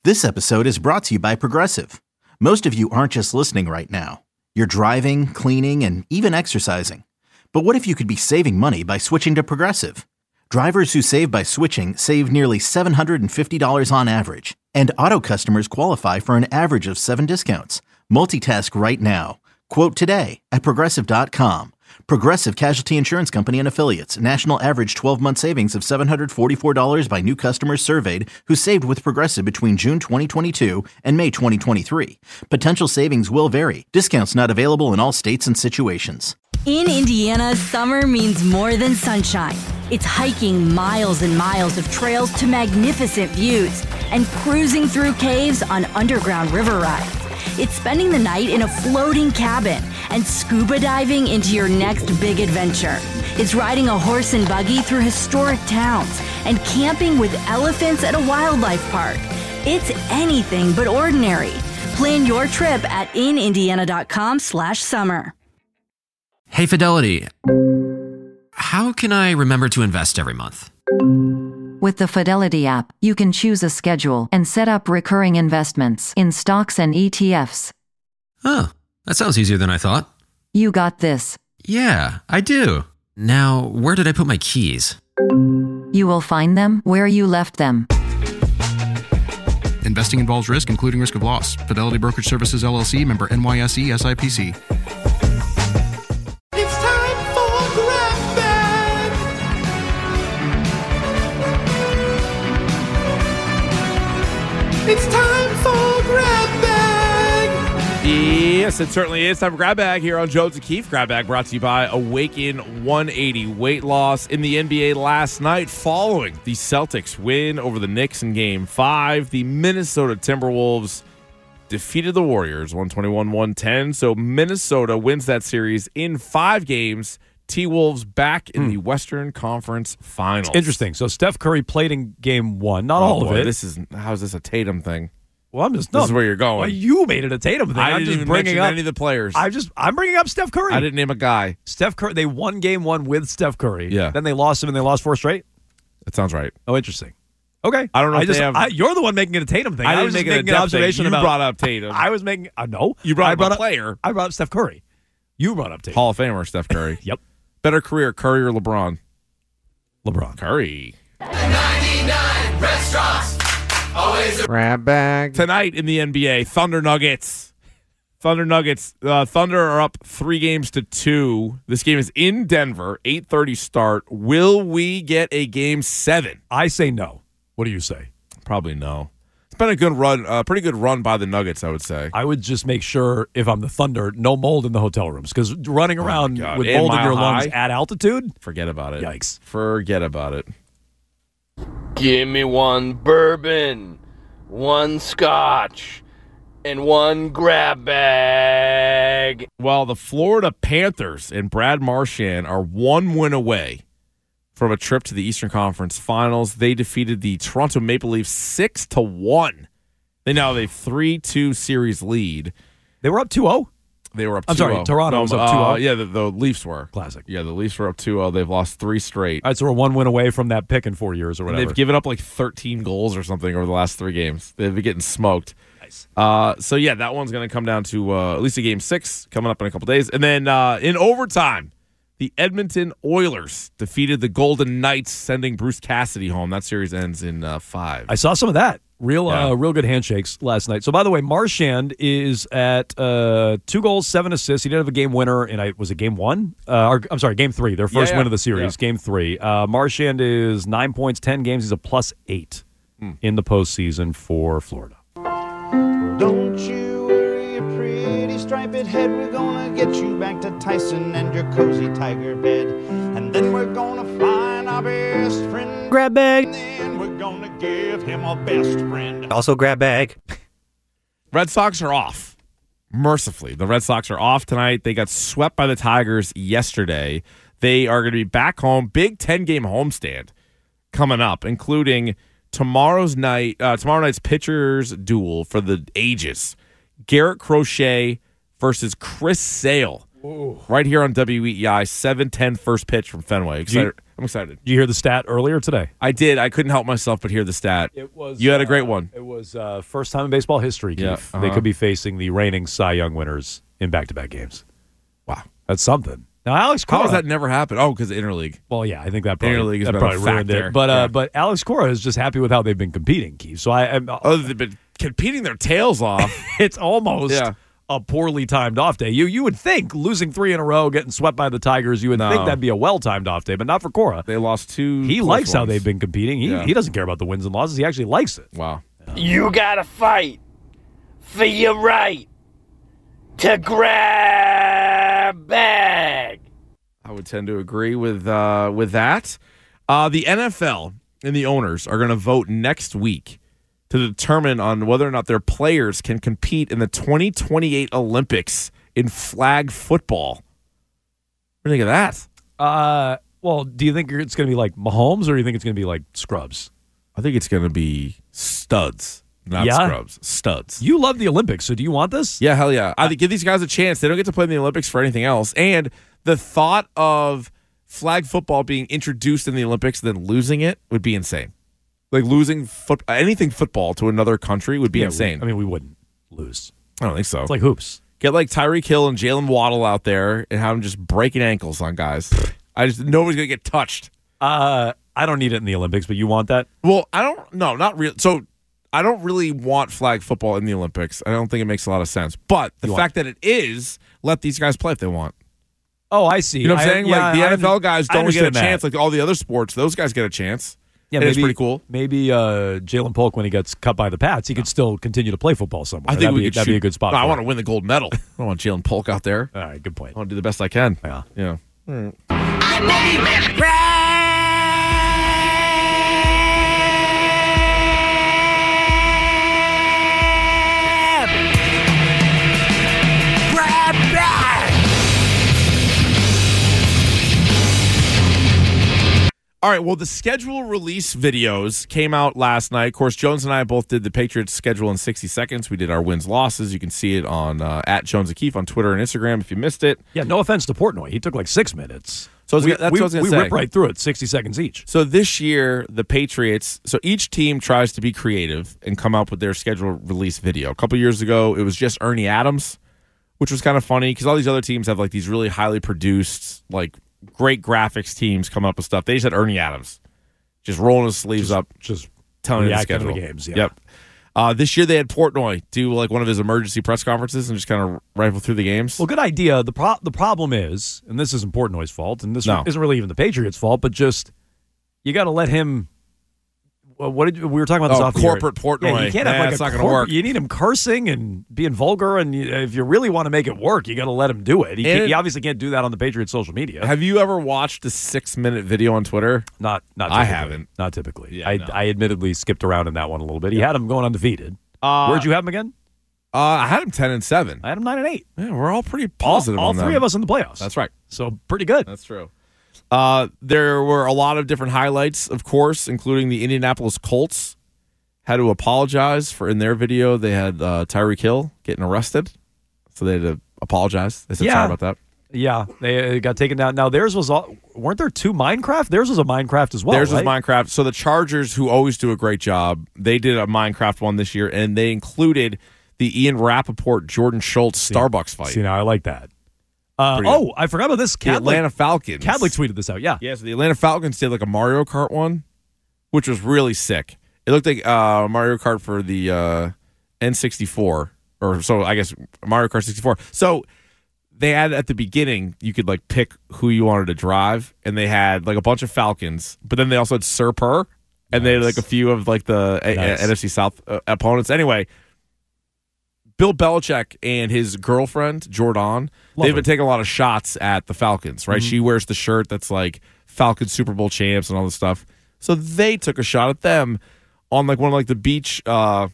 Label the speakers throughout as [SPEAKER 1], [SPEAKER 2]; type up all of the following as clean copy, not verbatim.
[SPEAKER 1] This episode is brought to you by Progressive. Most of you aren't just listening right now. You're driving, cleaning, and even exercising. But what if you could be saving money by switching to Progressive? Drivers who save by switching save nearly $750 on average. And auto customers qualify for an average of 7 discounts. Multitask right now. Quote today at Progressive.com. Progressive Casualty Insurance Company and Affiliates. National average 12-month savings of $744 by new customers surveyed who saved with Progressive between June 2022 and May 2023. Potential savings will vary. Discounts not available in all states and situations.
[SPEAKER 2] In Indiana, summer means more than sunshine. It's hiking miles and miles of trails to magnificent views and cruising through caves on underground river rides. It's spending the night in a floating cabin and scuba diving into your next big adventure. It's riding a horse and buggy through historic towns and camping with elephants at a wildlife park. It's anything but ordinary. Plan your trip at inindiana.com/summer.
[SPEAKER 3] Hey, Fidelity. How can I remember to invest every month?
[SPEAKER 4] With the Fidelity app, you can choose a schedule and set up recurring investments in stocks and ETFs.
[SPEAKER 3] Oh, that sounds easier than I thought.
[SPEAKER 4] You got this.
[SPEAKER 3] Yeah, I do. Now, where did I put my keys?
[SPEAKER 4] You will find them where you left them.
[SPEAKER 5] Investing involves risk, including risk of loss. Fidelity Brokerage Services, LLC, member NYSE, SIPC.
[SPEAKER 6] It's time for Grab Bag. It's time for Grab Bag.
[SPEAKER 7] Yes, it certainly is. Time for Grab Bag here on Jones and Keefe. Grab Bag brought to you by Awaken 180. Weight loss in the NBA last night following the Celtics win over the Knicks in Game 5. The Minnesota Timberwolves defeated the Warriors 121-110. So Minnesota wins that series in 5 games. T-Wolves back in the Western Conference Finals.
[SPEAKER 8] Interesting. So Steph Curry played in Game 1. Not all of it.
[SPEAKER 7] How is this a Tatum thing?
[SPEAKER 8] Well, I'm just
[SPEAKER 7] This is where you're going.
[SPEAKER 8] Well, you made it a Tatum thing.
[SPEAKER 7] I
[SPEAKER 8] I'm
[SPEAKER 7] didn't
[SPEAKER 8] just
[SPEAKER 7] even
[SPEAKER 8] bringing
[SPEAKER 7] mention
[SPEAKER 8] up
[SPEAKER 7] any of the players.
[SPEAKER 8] I'm bringing up Steph Curry.
[SPEAKER 7] I didn't name a guy.
[SPEAKER 8] Steph Curry. They won Game 1 with Steph Curry.
[SPEAKER 7] Yeah.
[SPEAKER 8] Then they lost him, and they lost 4 straight.
[SPEAKER 7] That sounds right.
[SPEAKER 8] Oh, interesting. Okay.
[SPEAKER 7] I don't know if they have...
[SPEAKER 8] You're the one making it a Tatum thing.
[SPEAKER 7] I didn't
[SPEAKER 8] was
[SPEAKER 7] make
[SPEAKER 8] just
[SPEAKER 7] it a
[SPEAKER 8] making an observation
[SPEAKER 7] thing. You
[SPEAKER 8] about.
[SPEAKER 7] brought up Tatum.
[SPEAKER 8] I was making. No.
[SPEAKER 7] You brought
[SPEAKER 8] up
[SPEAKER 7] a player.
[SPEAKER 8] I brought up Steph Curry. You brought up Tatum.
[SPEAKER 7] Hall of Famer Steph Curry.
[SPEAKER 8] Yep.
[SPEAKER 7] Better career, Curry or LeBron?
[SPEAKER 8] LeBron.
[SPEAKER 7] Curry.
[SPEAKER 6] 99 restaurants. Always
[SPEAKER 9] Grab Bag.
[SPEAKER 7] Tonight in the NBA, Thunder Nuggets. Thunder are up 3-2. This game is in Denver, 8:30 start. Will we get a Game 7?
[SPEAKER 8] I say no. What do you say?
[SPEAKER 7] Probably no. It's been a good run, pretty good run by the Nuggets, I would say.
[SPEAKER 8] I would just make sure, if I'm the Thunder, no mold in the hotel rooms. Because running around with
[SPEAKER 7] And
[SPEAKER 8] mold in your
[SPEAKER 7] Mile
[SPEAKER 8] lungs
[SPEAKER 7] High?
[SPEAKER 8] at altitude?
[SPEAKER 7] Forget about it.
[SPEAKER 8] Yikes.
[SPEAKER 7] Forget about it.
[SPEAKER 10] Give me 1 bourbon, 1 scotch, and 1 grab bag.
[SPEAKER 7] Well, the Florida Panthers and Brad Marchand are 1 win away from a trip to the Eastern Conference Finals. They defeated the Toronto Maple Leafs 6-1. They now have a 3-2 series lead.
[SPEAKER 8] They were up 2-0?
[SPEAKER 7] They were up 2-0.
[SPEAKER 8] I'm sorry, Toronto was up 2-0.
[SPEAKER 7] Yeah, the Leafs were.
[SPEAKER 8] Classic.
[SPEAKER 7] Yeah, the Leafs were up 2-0. They've lost 3 straight.
[SPEAKER 8] All right, so we're 1 win away from that pick in 4 years or
[SPEAKER 7] And
[SPEAKER 8] whatever.
[SPEAKER 7] they've given up like 13 goals or something over the last 3 games. They've been getting smoked.
[SPEAKER 8] Nice.
[SPEAKER 7] So, yeah, that one's going to come down to at least a Game 6 coming up in a couple days. And then in overtime, the Edmonton Oilers defeated the Golden Knights, sending Bruce Cassidy home. That series ends in 5.
[SPEAKER 8] I saw some of that. Real good handshakes last night. So, by the way, Marchand is at 2 goals, 7 assists. He did have a game winner, and was it Game 1? I'm sorry, Game 3, their first win of the series, Game 3. Marchand is 9 points, 10 games. He's a +8 in the postseason for Florida.
[SPEAKER 11] Don't you worry, your pretty striped head. We're gonna get you back to Tyson and your cozy tiger bed. And then we're gonna find our best friend.
[SPEAKER 12] Grab bag.
[SPEAKER 11] And then we're gonna give him a best friend.
[SPEAKER 12] Also grab bag.
[SPEAKER 7] Red Sox are off. Mercifully, the Red Sox are off tonight. They got swept by the Tigers yesterday. They are going to be back home. Big 10-game homestand coming up, including tomorrow night's pitchers duel for the ages. Garrett Crochet versus Chris Sale.
[SPEAKER 8] Ooh.
[SPEAKER 7] Right here on WEEI, 7:10 first pitch from Fenway. I'm I'm excited.
[SPEAKER 8] Did you hear the stat earlier today?
[SPEAKER 7] I did. I couldn't help myself but hear the stat. You had a great one.
[SPEAKER 8] It was first time in baseball history, Keith. They could be facing the reigning Cy Young winners in back-to-back games.
[SPEAKER 7] Wow.
[SPEAKER 8] That's something. Now, Alex Cora.
[SPEAKER 7] How has that never happened? Oh, because of interleague.
[SPEAKER 8] Well, yeah, I think that probably,
[SPEAKER 7] interleague is
[SPEAKER 8] ruined it. But Alex Cora is just happy with how they've been competing, Keith. So
[SPEAKER 7] they've been competing their tails off.
[SPEAKER 8] It's almost a poorly timed off day. You would think losing 3 in a row, getting swept by the Tigers, you would think that'd be a well-timed off day, but not for Cora.
[SPEAKER 7] They lost 2.
[SPEAKER 8] He likes how they've been competing. He doesn't care about the wins and losses. He actually likes it.
[SPEAKER 7] Wow.
[SPEAKER 10] You gotta fight for your right to grab bag.
[SPEAKER 7] I would tend to agree with that. The NFL and the owners are going to vote next week to determine on whether or not their players can compete in the 2028 Olympics in flag football. What do you think of that?
[SPEAKER 8] Well, do you think it's going to be like Mahomes, or do you think it's going to be like scrubs?
[SPEAKER 7] I think it's going to be studs, not scrubs. Studs.
[SPEAKER 8] You love the Olympics, so do you want this?
[SPEAKER 7] Yeah, hell yeah. I think give these guys a chance. They don't get to play in the Olympics for anything else. And the thought of flag football being introduced in the Olympics and then losing it would be insane. Like losing anything football to another country would be insane.
[SPEAKER 8] We wouldn't lose.
[SPEAKER 7] I don't think so.
[SPEAKER 8] It's like hoops.
[SPEAKER 7] Get like Tyreek Hill and Jalen Waddle out there and have them just breaking ankles on guys. Nobody's gonna get touched.
[SPEAKER 8] I don't need it in the Olympics, but you want that?
[SPEAKER 7] Well, I don't. No, not really. So I don't really want flag football in the Olympics. I don't think it makes a lot of sense. But the fact that it is, let these guys play if they want.
[SPEAKER 8] Oh, I see.
[SPEAKER 7] You know what I'm saying? Like the NFL guys don't get a chance. Like all the other sports, those guys get a chance.
[SPEAKER 8] Yeah,
[SPEAKER 7] it's pretty cool.
[SPEAKER 8] Maybe Jalen Polk, when he gets cut by the Pats, he could still continue to play football somewhere.
[SPEAKER 7] I think
[SPEAKER 8] that'd be a good spot.
[SPEAKER 7] No, I want to win the gold medal. I don't want Jalen Polk out there.
[SPEAKER 8] All right, good point.
[SPEAKER 7] I want to do the best I can.
[SPEAKER 8] Yeah.
[SPEAKER 6] My name is Grab. Grab bag.
[SPEAKER 7] All right, well, the schedule release videos came out last night. Of course, Jones and I both did the Patriots schedule in 60 seconds. We did our wins, losses. You can see it on at Jones O'Keefe on Twitter and Instagram if you missed it.
[SPEAKER 8] Yeah, no offense to Portnoy. He took like 6 minutes.
[SPEAKER 7] So that's what I was going to say.
[SPEAKER 8] We ripped right through it, 60 seconds each.
[SPEAKER 7] So this year, the Patriots, so each team tries to be creative and come up with their schedule release video. A couple years ago, it was just Ernie Adams, which was kind of funny because all these other teams have like these really highly produced, like great graphics teams come up with stuff. They just had Ernie Adams just rolling his sleeves up, just telling you the schedule.
[SPEAKER 8] The games,
[SPEAKER 7] Yep. This year they had Portnoy do like one of his emergency press conferences and just kind of rifle through the games.
[SPEAKER 8] Well, good idea. The problem is, and this isn't Portnoy's fault, and this isn't really even the Patriots' fault, but just you got to let him. What did we were talking about this off the
[SPEAKER 7] corporate Portnoy?
[SPEAKER 8] Yeah, you can't have like
[SPEAKER 7] it's not going to work.
[SPEAKER 8] You need him cursing and being vulgar, and if you really want to make it work, you got to let him do it. He obviously can't do that on the Patriots' social media.
[SPEAKER 7] Have you ever watched a 6-minute video on Twitter?
[SPEAKER 8] Not. Typically.
[SPEAKER 7] I haven't.
[SPEAKER 8] Not typically.
[SPEAKER 7] Yeah,
[SPEAKER 8] I admittedly skipped around in that one a little bit. He had him going undefeated. Where'd you have him again?
[SPEAKER 7] I had him 10-7.
[SPEAKER 8] I had him 9-8.
[SPEAKER 7] Yeah, we're all pretty positive.
[SPEAKER 8] All three of us in the playoffs.
[SPEAKER 7] That's right.
[SPEAKER 8] So pretty good.
[SPEAKER 7] That's true. There were a lot of different highlights, of course, including the Indianapolis Colts had to apologize for in their video. They had Tyreek Hill getting arrested, so they had to apologize. They said sorry about that.
[SPEAKER 8] Yeah, they got taken down. Now theirs was weren't there 2 Minecraft? Theirs was a Minecraft as well.
[SPEAKER 7] Theirs was Minecraft. So the Chargers, who always do a great job, they did a Minecraft one this year, and they included the Ian Rappaport Jordan Schultz Starbucks fight.
[SPEAKER 8] See, now I like that. I forgot about this.
[SPEAKER 7] The Atlanta Falcons.
[SPEAKER 8] Cadlick tweeted this out. Yeah.
[SPEAKER 7] Yeah, so the Atlanta Falcons did like a Mario Kart one, which was really sick. It looked like Mario Kart for the N64, or so I guess Mario Kart 64. So they had at the beginning, you could like pick who you wanted to drive, and they had like a bunch of Falcons, but then they also had Sir Purr, and they had like a few of like the NFC South opponents. Anyway, Bill Belichick and his girlfriend, Jordan, they've been taking a lot of shots at the Falcons, right? Mm-hmm. She wears the shirt that's like Falcons Super Bowl champs and all this stuff. So they took a shot at them on like one of like the beach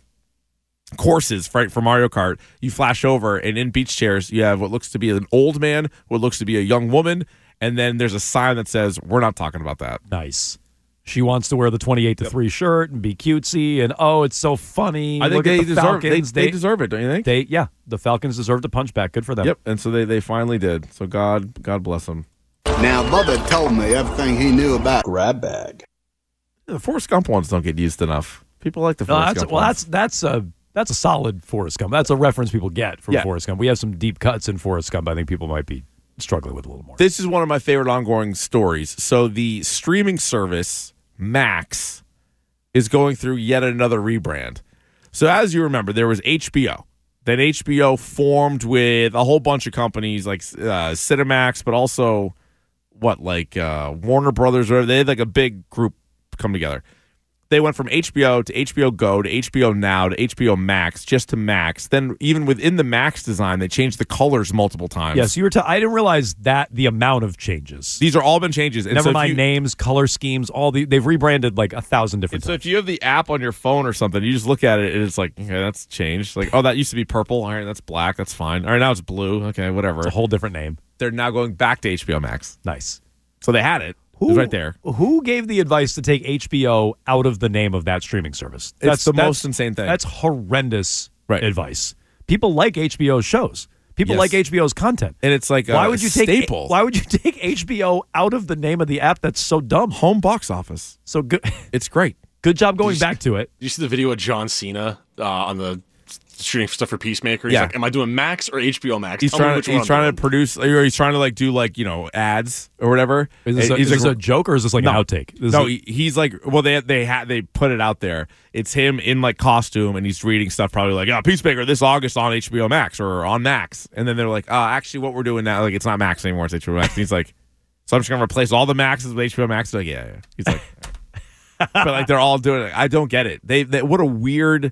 [SPEAKER 7] courses, right, for Mario Kart. You flash over, and in beach chairs, you have what looks to be an old man, what looks to be a young woman, and then there's a sign that says, "We're not talking about that."
[SPEAKER 8] Nice. She wants to wear the 28-3 shirt and be cutesy, and it's so funny.
[SPEAKER 7] I think they deserve it, don't you think?
[SPEAKER 8] The Falcons deserve to punch back. Good for them.
[SPEAKER 7] Yep, and so they finally did. So God bless them.
[SPEAKER 9] Now, Bubba told me everything he knew about grab bag.
[SPEAKER 7] The Forrest Gump ones don't get used enough. People like the Forrest Gump ones.
[SPEAKER 8] That's a solid Forrest Gump. That's a reference people get from Forrest Gump. We have some deep cuts in Forrest Gump I think people might be struggling with a little more.
[SPEAKER 7] This is one of my favorite ongoing stories. So the streaming service, Max, is going through yet another rebrand. So as you remember, there was HBO. Then HBO formed with a whole bunch of companies like Cinemax, but also Warner Brothers. Or they had like a big group come together. They went from HBO to HBO Go to HBO Now to HBO Max, just to Max. Then even within the Max design, they changed the colors multiple times.
[SPEAKER 8] Yes, I didn't realize that the amount of changes.
[SPEAKER 7] These are all been changes. And
[SPEAKER 8] never mind names, color schemes, they've rebranded like 1,000 different
[SPEAKER 7] times. So
[SPEAKER 8] times.
[SPEAKER 7] if you have the app on your phone or something, you just look at it and it's like, okay, that's changed. Like, oh, that used to be purple. All right, that's black. That's fine. All right, now it's blue. Okay, whatever.
[SPEAKER 8] It's a whole different name.
[SPEAKER 7] They're now going back to HBO Max.
[SPEAKER 8] Nice.
[SPEAKER 7] So they had it. It was right there.
[SPEAKER 8] Who gave the advice to take HBO out of the name of that streaming service?
[SPEAKER 7] That's the most insane thing.
[SPEAKER 8] That's horrendous advice. People like HBO's shows. People like HBO's content.
[SPEAKER 7] And it's like
[SPEAKER 8] why would you
[SPEAKER 7] staple.
[SPEAKER 8] Why would you take HBO out of the name of the app? That's so dumb.
[SPEAKER 7] Home box office.
[SPEAKER 8] So good.
[SPEAKER 7] It's great.
[SPEAKER 8] Good job going back to it.
[SPEAKER 12] Did you see the video of John Cena on the shooting stuff for Peacemaker? He's like, am I doing Max or HBO Max?
[SPEAKER 7] He's trying to produce, or he's trying to do ads or whatever.
[SPEAKER 8] Is this a joke or is this like an outtake?
[SPEAKER 7] He's like, well, they put it out there. It's him in like costume and he's reading stuff probably like, Peacemaker this August on HBO Max or on Max. And then they're like, actually what we're doing now, like it's not Max anymore, it's HBO Max. And he's like, so I'm just going to replace all the Maxes with HBO Max. Like, yeah. He's like, but like they're all doing it. I don't get it. They what a weird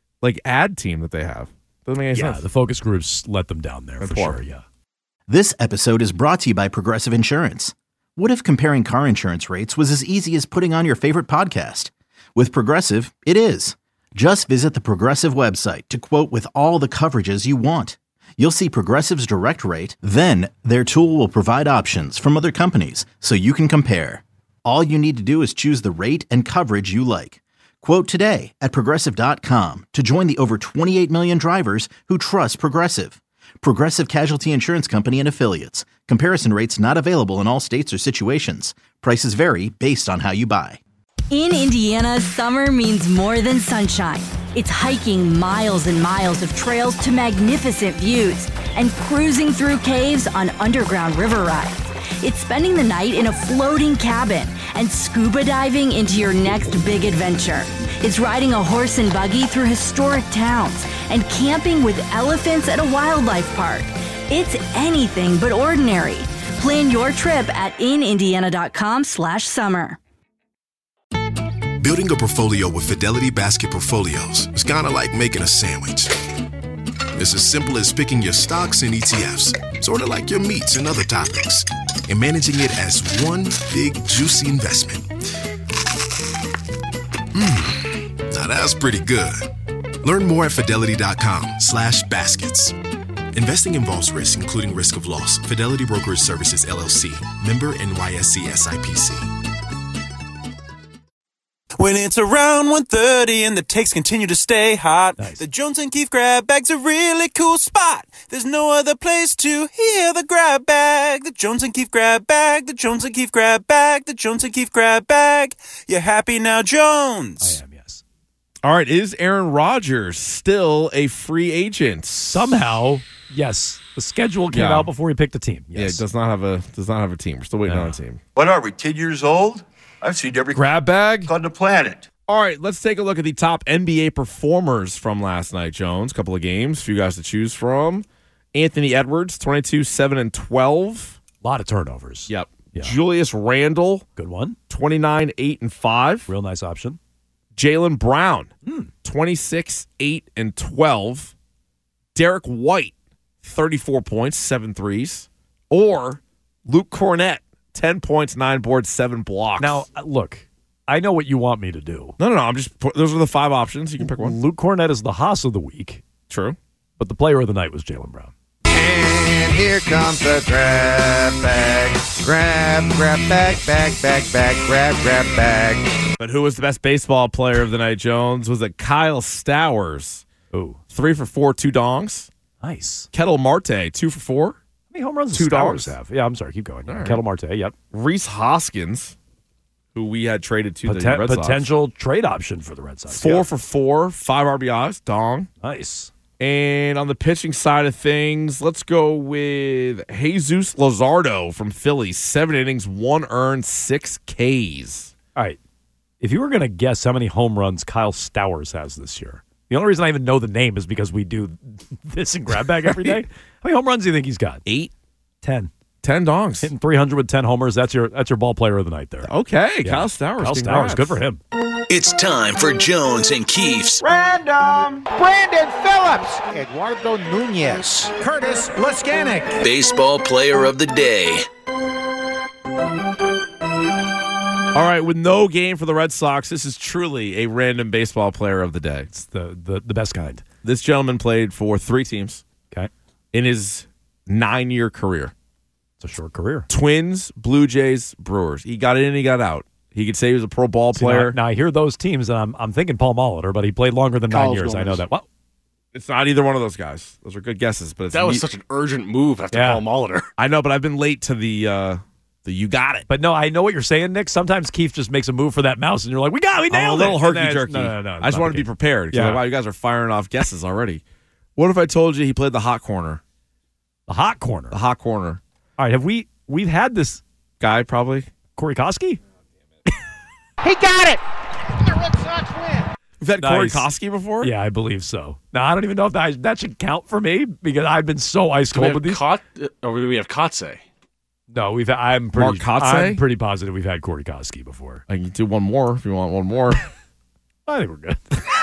[SPEAKER 7] ad team that they have. Doesn't make any sense.
[SPEAKER 8] The focus groups let them down there for sure. Yeah.
[SPEAKER 1] This episode is brought to you by Progressive Insurance. What if comparing car insurance rates was as easy as putting on your favorite podcast? With Progressive, it is. Just visit the Progressive website to quote with all the coverages you want. You'll see Progressive's direct rate, then their tool will provide options from other companies so you can compare. All you need to do is choose the rate and coverage you like. Quote today at Progressive.com to join the over 28 million drivers who trust Progressive. Progressive Casualty Insurance Company and Affiliates. Comparison rates not available in all states or situations. Prices vary based on how you buy.
[SPEAKER 2] In Indiana, summer means more than sunshine. It's hiking miles and miles of trails to magnificent views and cruising through caves on underground river rides. It's spending the night in a floating cabin and scuba diving into your next big adventure. It's riding a horse and buggy through historic towns and camping with elephants at a wildlife park. It's anything but ordinary. Plan your trip at inindiana.com/summer.
[SPEAKER 13] Building a portfolio with Fidelity Basket Portfolios is kind of like making a sandwich. It's as simple as picking your stocks and ETFs, sort of like your meats and other toppings, and managing it as one big, juicy investment. Now that's pretty good. Learn more at Fidelity.com/baskets. Investing involves risk, including risk of loss. Fidelity Brokerage Services, LLC. Member NYSE SIPC.
[SPEAKER 14] When it's around 1:30 and the takes continue to stay hot, the Jones and Keefe Grab Bag's a really cool spot. There's no other place to hear the grab bag. The Jones and Keefe Grab Bag, the Jones and Keefe Grab Bag, the Jones and Keefe Grab Bag. You happy now, Jones?
[SPEAKER 8] I am, yes.
[SPEAKER 7] All right, is Aaron Rodgers still a free agent?
[SPEAKER 8] Somehow, yes. The schedule came out before he picked a team. Yes.
[SPEAKER 7] Yeah, it does not have a team. We're still waiting on a team.
[SPEAKER 15] What are we, 10 years old? I've seen every
[SPEAKER 7] grab bag
[SPEAKER 15] on the planet.
[SPEAKER 7] All right, let's take a look at the top NBA performers from last night, Jones. A couple of games for you guys to choose from. Anthony Edwards, 22, 7, and 12.
[SPEAKER 8] A lot of turnovers.
[SPEAKER 7] Yep. Yeah. Julius Randle.
[SPEAKER 8] Good one.
[SPEAKER 7] 29, 8, and 5.
[SPEAKER 8] Real nice option.
[SPEAKER 7] Jaylen Brown, 26, 8, and 12. Derek White, 34 points, 7 threes. Or Luke Cornett, 10 points, 9 boards, 7 blocks.
[SPEAKER 8] Now, look, I know what you want me to do.
[SPEAKER 7] No. I'm just. Those are the 5 options. You can pick one.
[SPEAKER 8] Luke Cornett is the Haas of the week.
[SPEAKER 7] True.
[SPEAKER 8] But the player of the night was Jaylen Brown.
[SPEAKER 11] And here comes the grab bag. Grab bag, bag, grab bag.
[SPEAKER 7] But who was the best baseball player of the night, Jones? Was it Kyle Stowers?
[SPEAKER 8] Ooh.
[SPEAKER 7] 3 for 4, 2 dongs.
[SPEAKER 8] Nice.
[SPEAKER 7] Kettle Marte, 2 for 4.
[SPEAKER 8] many home runs
[SPEAKER 7] $2
[SPEAKER 8] does Stowers have? Yeah, I'm sorry. Keep going.
[SPEAKER 7] All right.
[SPEAKER 8] Ketel Marte, yep.
[SPEAKER 7] Rhys Hoskins, who we had traded to the Red Sox.
[SPEAKER 8] Potential trade option for the Red Sox.
[SPEAKER 7] 4 for 4, 5 RBIs. Dong.
[SPEAKER 8] Nice.
[SPEAKER 7] And on the pitching side of things, let's go with Jesus Luzardo from Philly. 7 innings, 1 earned, 6 Ks.
[SPEAKER 8] All right. If you were going to guess how many home runs Kyle Stowers has this year, the only reason I even know the name is because we do this in Grab Bag every day. How many home runs do you think he's got?
[SPEAKER 7] 8?
[SPEAKER 8] 10.
[SPEAKER 7] 10 dongs.
[SPEAKER 8] Hitting 300 with 10 homers. That's your ball player of the night there.
[SPEAKER 7] Okay.
[SPEAKER 8] Yeah.
[SPEAKER 7] Kyle Stowers.
[SPEAKER 8] Kyle
[SPEAKER 7] Congrats.
[SPEAKER 8] Stowers. Good for him.
[SPEAKER 16] It's time for Jones and Keefe's
[SPEAKER 6] Random. Brandon Phillips. Eduardo Nunez. Curtis Laskanik.
[SPEAKER 16] Baseball Player of the Day.
[SPEAKER 7] All right, with no game for the Red Sox, this is truly a random baseball player of the day.
[SPEAKER 8] It's the best kind.
[SPEAKER 7] This gentleman played for 3 teams.
[SPEAKER 8] Okay.
[SPEAKER 7] In his 9-year career.
[SPEAKER 8] It's a short career.
[SPEAKER 7] Twins, Blue Jays, Brewers. He got in, he got out. He could say he was a pro ball player.
[SPEAKER 8] Now I hear those teams, and I'm thinking Paul Molitor, but he played longer than 9 years. I know that. What?
[SPEAKER 7] It's not either one of those guys. Those are good guesses, but
[SPEAKER 12] that was such an urgent move after Paul Molitor.
[SPEAKER 7] I know, but I've been late to the you got it.
[SPEAKER 8] But no, I know what you're saying, Nick. Sometimes Keefe just makes a move for that mouse, and you're like, we nailed it.
[SPEAKER 7] I'm a little herky-jerky.
[SPEAKER 8] No.
[SPEAKER 7] I just want to be prepared.
[SPEAKER 8] Yeah.
[SPEAKER 7] Like, wow, you guys are firing off guesses already. What if I told you he played the hot corner?
[SPEAKER 8] The hot corner?
[SPEAKER 7] The hot corner.
[SPEAKER 8] All right, we've had this
[SPEAKER 7] guy probably?
[SPEAKER 8] Corey Koski?
[SPEAKER 6] He got it. The Red Sox win.
[SPEAKER 7] We've had Corey Koski before?
[SPEAKER 8] Yeah, I believe so. Now, I don't even know if that should count for me because I've been so ice cold with these.
[SPEAKER 12] Or do we have Kotze?
[SPEAKER 8] No, I'm pretty positive we've had Corey Koski before.
[SPEAKER 7] I can do one more if you want one more.
[SPEAKER 8] I think we're good.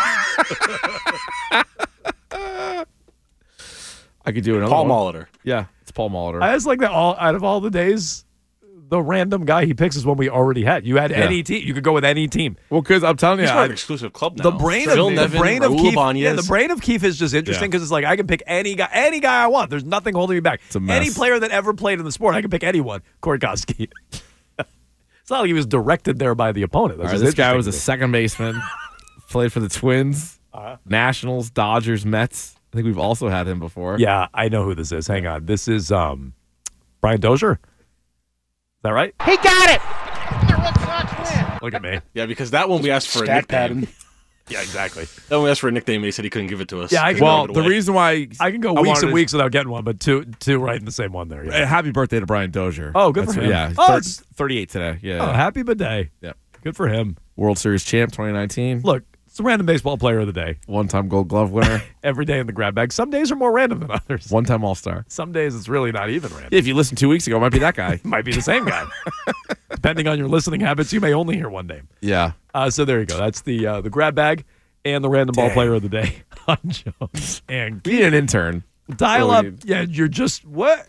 [SPEAKER 7] I could do another
[SPEAKER 12] Paul
[SPEAKER 7] one.
[SPEAKER 12] Molitor.
[SPEAKER 7] Yeah, it's Paul Molitor.
[SPEAKER 8] I just like that out of all the days, the random guy he picks is one we already had. You had any team. You could go with any team.
[SPEAKER 7] Well, because I'm telling you,
[SPEAKER 12] He's an exclusive club now.
[SPEAKER 8] The brain of Keefe. Yeah, the brain of Keefe is just interesting because it's like I can pick any guy I want. There's nothing holding me back.
[SPEAKER 7] It's a mess.
[SPEAKER 8] Any player that ever played in the sport, I can pick anyone. Corey Koski. It's not like he was directed there by the opponent.
[SPEAKER 7] Right, this guy was a second baseman. Played for the Twins, Nationals, Dodgers, Mets. I think we've also had him before.
[SPEAKER 8] Yeah, I know who this is. Hang on. This is Brian Dozier. Is that right?
[SPEAKER 6] He got it. The Red Sox win.
[SPEAKER 8] Look at me.
[SPEAKER 12] Yeah, because that one we asked for a nickname.
[SPEAKER 8] Yeah, exactly.
[SPEAKER 12] That one we asked for a nickname, and he said he couldn't give it to us.
[SPEAKER 8] Yeah,
[SPEAKER 7] the reason why
[SPEAKER 8] I can go weeks and weeks without getting one, but two right in the same one there. Yeah.
[SPEAKER 7] Happy birthday to Brian Dozier.
[SPEAKER 8] Oh, good for him.
[SPEAKER 7] Yeah,
[SPEAKER 8] it's
[SPEAKER 7] 38 today. Yeah.
[SPEAKER 8] Oh, happy birthday.
[SPEAKER 7] Yep.
[SPEAKER 8] Good for him.
[SPEAKER 7] World Series champ 2019.
[SPEAKER 8] Look, it's a random baseball player of the day.
[SPEAKER 7] One-time Gold Glove winner.
[SPEAKER 8] Every day in the grab bag. Some days are more random than others.
[SPEAKER 7] One-time All-Star.
[SPEAKER 8] Some days it's really not even random.
[SPEAKER 7] If you listened 2 weeks ago, it might be that guy.
[SPEAKER 8] Might be the same guy. Depending on your listening habits, you may only hear one name.
[SPEAKER 7] Yeah.
[SPEAKER 8] So there you go. That's the grab bag and the random ball player of the day on Jones and
[SPEAKER 7] Be an intern.
[SPEAKER 8] Dial up. Yeah, you're just what?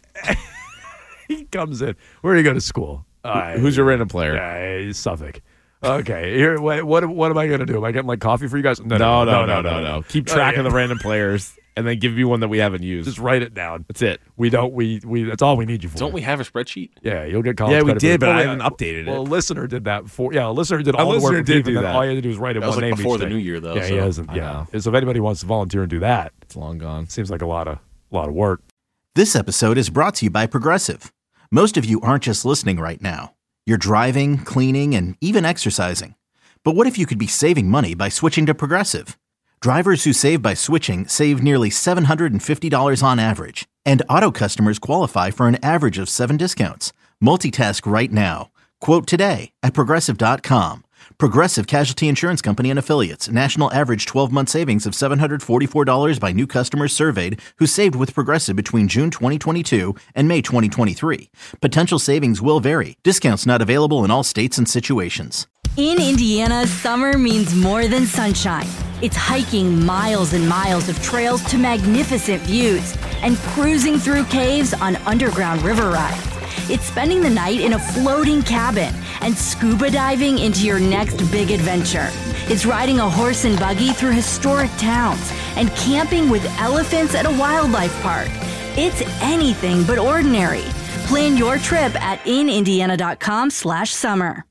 [SPEAKER 8] He comes in. Where do you go to school?
[SPEAKER 7] Who's your random player?
[SPEAKER 8] Suffolk. Okay. Here, what am I going to do? Am I getting like coffee for you guys?
[SPEAKER 7] No. Keep track of the random players and then give you one that we haven't used.
[SPEAKER 8] Just write it down.
[SPEAKER 7] That's it.
[SPEAKER 8] We that's all we need you for.
[SPEAKER 12] Don't we have a spreadsheet?
[SPEAKER 8] Yeah, you'll get college
[SPEAKER 7] credit.
[SPEAKER 8] Yeah, we
[SPEAKER 7] did, but I haven't updated it.
[SPEAKER 8] Well, a listener did that for. Yeah, a listener did all the work.
[SPEAKER 7] Did do that.
[SPEAKER 8] All you had to do was write it one name
[SPEAKER 12] before
[SPEAKER 8] each
[SPEAKER 12] the
[SPEAKER 8] day.
[SPEAKER 12] new year, though.
[SPEAKER 8] Yeah,
[SPEAKER 12] so.
[SPEAKER 8] he hasn't. Yeah. So if anybody wants to volunteer and do that,
[SPEAKER 7] it's long gone.
[SPEAKER 8] Seems like a lot of work.
[SPEAKER 1] This episode is brought to you by Progressive. Most of you aren't just listening right now. You're driving, cleaning, and even exercising. But what if you could be saving money by switching to Progressive? Drivers who save by switching save nearly $750 on average. And auto customers qualify for an average of 7 discounts. Multitask right now. Quote today at Progressive.com. Progressive Casualty Insurance Company and Affiliates. National average 12-month savings of $744 by new customers surveyed who saved with Progressive between June 2022 and May 2023. Potential savings will vary. Discounts not available in all states and situations.
[SPEAKER 2] In Indiana, summer means more than sunshine. It's hiking miles and miles of trails to magnificent views and cruising through caves on underground river rides. It's spending the night in a floating cabin and scuba diving into your next big adventure. It's riding a horse and buggy through historic towns and camping with elephants at a wildlife park. It's anything but ordinary. Plan your trip at inindiana.com/summer.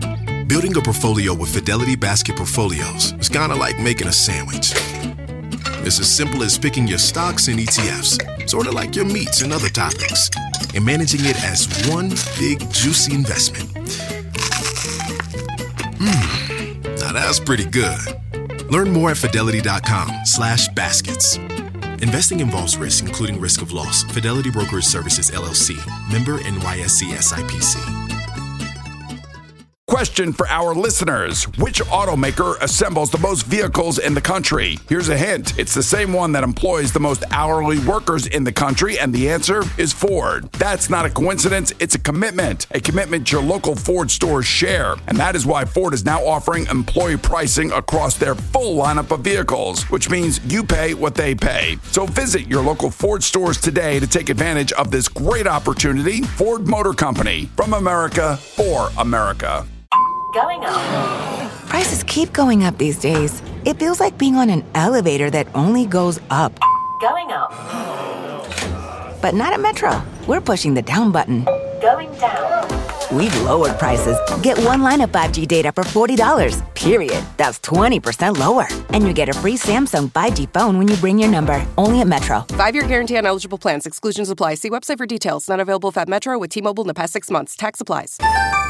[SPEAKER 13] Building a portfolio with Fidelity Basket Portfolios is kind of like making a sandwich. It's as simple as picking your stocks and ETFs, sort of like your meats and other topics, and managing it as one big juicy investment. Now that's pretty good. Learn more at Fidelity.com/baskets. Investing involves risk, including risk of loss. Fidelity Brokerage Services, LLC. Member NYSE SIPC.
[SPEAKER 17] Question for our listeners. Which automaker assembles the most vehicles in the country? Here's a hint. It's the same one that employs the most hourly workers in the country, and the answer is Ford. That's not a coincidence. It's a commitment your local Ford stores share. And that is why Ford is now offering employee pricing across their full lineup of vehicles, which means you pay what they pay. So visit your local Ford stores today to take advantage of this great opportunity. Ford Motor Company, from America, for America.
[SPEAKER 18] Going up. Prices keep going up these days. It feels like being on an elevator that only goes up.
[SPEAKER 19] Going up.
[SPEAKER 18] But not at Metro. We're pushing the down button.
[SPEAKER 19] Going down.
[SPEAKER 18] We've lowered prices. Get one line of 5G data for $40, period. That's 20% lower. And you get a free Samsung 5G phone when you bring your number. Only at Metro.
[SPEAKER 20] 5-year guarantee on eligible plans. Exclusions apply. See website for details. Not available at Metro with T-Mobile in the past 6 months. Tax applies.